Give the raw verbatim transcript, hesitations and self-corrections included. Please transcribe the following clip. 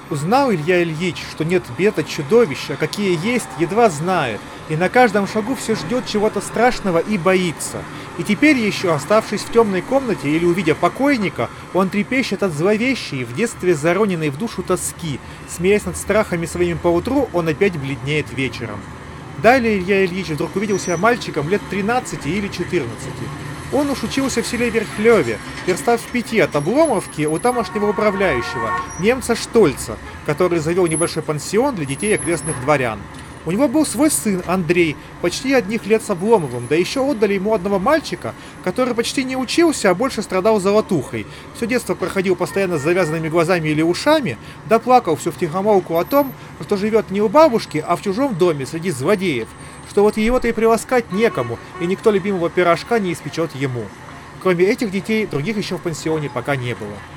Узнал Илья Ильич, что нет бед от чудовища, а какие есть, едва знает, и на каждом шагу все ждет чего-то страшного и боится. И теперь еще, оставшись в темной комнате или увидя покойника, он трепещет от зловещей, в детстве зароненной в душу тоски. Смеясь над страхами своими поутру, он опять бледнеет вечером. Далее Илья Ильич вдруг увидел себя мальчиком лет тринадцати или четырнадцати. Он уж учился в селе Верхлёве, верстав в пяти от Обломовки у тамошнего управляющего, немца Штольца, который завел небольшой пансион для детей окрестных дворян. У него был свой сын Андрей, почти одних лет с Обломовым, да еще отдали ему одного мальчика, который почти не учился, а больше страдал золотухой. Все детство проходил постоянно с завязанными глазами или ушами, да плакал все втихомолку о том, что живет не у бабушки, а в чужом доме среди злодеев, что вот его-то и приласкать некому, и никто любимого пирожка не испечет ему. Кроме этих детей, других еще в пансионе пока не было.